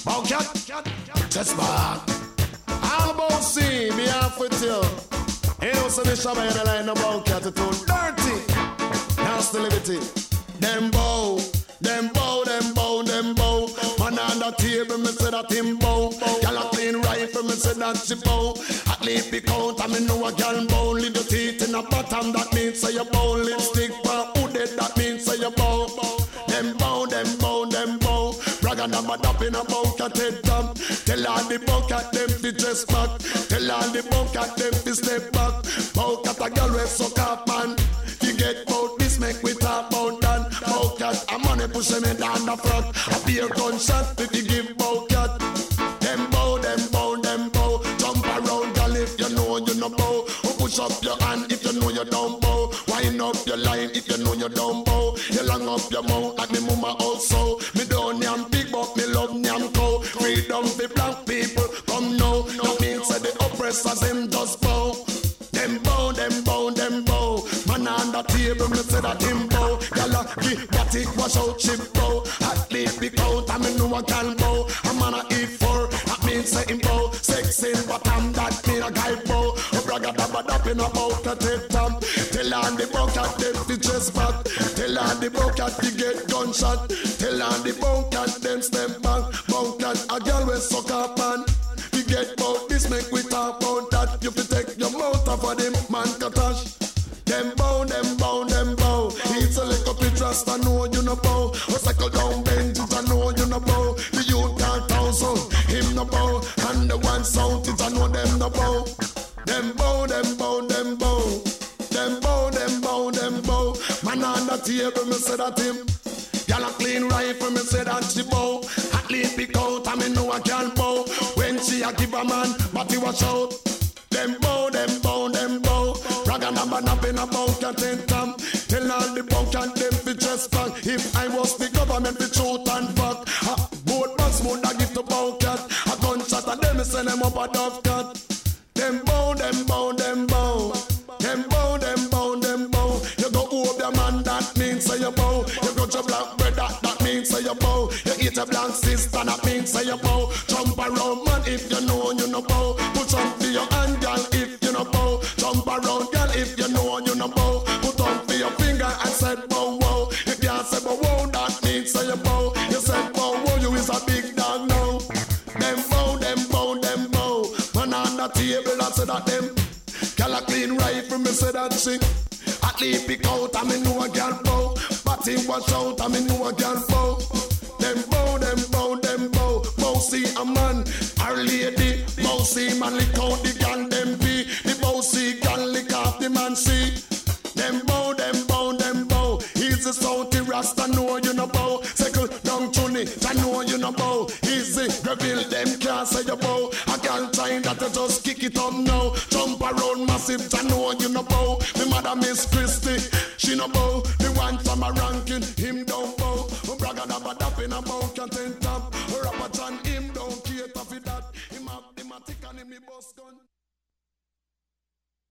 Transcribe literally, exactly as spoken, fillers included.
Bow cat, test back. I'm about to see me half with you. Ain't no submission by the line about cat too dirty. Nasty liberty. Them bow, them bow, them bow, them bow. Man on the table, me say that him bow. Gyal a clean rifle, me say that she bow. At least be count, I me know a gyal bow. Leave your teeth in a bottom, that means say you bow. Lipstick for who dead, that means say you bow. Them bow, them bow, them bow. Brag and I'm a dap in a bow cat head dump. Tell all the bow cat them fi dress back. Tell all the bow cat them fi step back. Bow cat a gyal we suck up man. You get bout this make we talk bout that. Bow cat a money push me down the front. A beer gunshot if you give bow cat. Them bow, them bow, them bow. Jump around gyal if you know you no bow. Or push up your hand if you know you don't bow. Wind up your line if you know you don't bow. You long up your mouth like me mama also. Me don't yam big but me love yam cow. Freedom for black people come now. That means that the oppressors them just bow. Them bow, them bow, them bow. Man on the table, me say that him bow. Gyal give that it wash out chip bow. At least be count, I me know I can bow. A man a eat for, that means say him bow. Sex in bottom, that mean a guy bow. A bragga dabba dap in a bow cat head top. Tell on the bow cat them fi chest back. Tell on the bow cat fi get gunshot. Tell on the bow cat them step back. Bow cat a gyal we suck up man. We get bout this, make we talk about that. You fi take your mouth off of them, man katash. Them bow, them bow, them bow. It's a little bit trust, I know you no bow. A cycle down benches, I know you no bow. The youth can't counsel, him no bow. And the one sound is I know them no bow. Them bow, them bow, them bow. Them bow, them bow, them bow. Man on the table, me say that him. Gyal a clean rifle, me say that she bow. At least be count, I me know I can bow. When she a give a man, but he watch out. Them bow, them bow, them bow. Rag and a man up in a bow cat and tam. Tell all the bow cat them fi dress back. If I was the government fi truth and fuck. A boat bus would a give to bow cat. A gunshot and them send them up a dove cat. Them bow, them bow, them bow. Them bow, them bow, them bow. You go over your man, that means say you bow. You go to black brother, that means say you bow. You eat a black sister, that means say you bow. Jump around man if you know you no bow. Put on for your hand girl if you no bow. Jump around girl if you know you no bow. Put on for your finger and said bow wow. If you say bow wow, that means say you bow. You said bow wow, you is a big dog now. Them bow, them bow, them bow. Man on the table, I say that them. Gyal a clean rifle, me say that she. At least pick out, I me know a gyal bow. But him watch out, I me know a gyal bow. Them bow, them bow, them bow. Bow see a man, a lady. Bow see man lick out the gyal them be. The bow see gyal lick off the man see. Them bow, them bow, them bow. He's a Southie Rasta, know you no bow. Circle down Tony, I know you no bow. Easy, reveal them can't say you bow. I can't try that to just kick it up now. Jump around massive, I know you no bow. The mother Miss Christie, she no bow. The one from a ranking, him don't bow.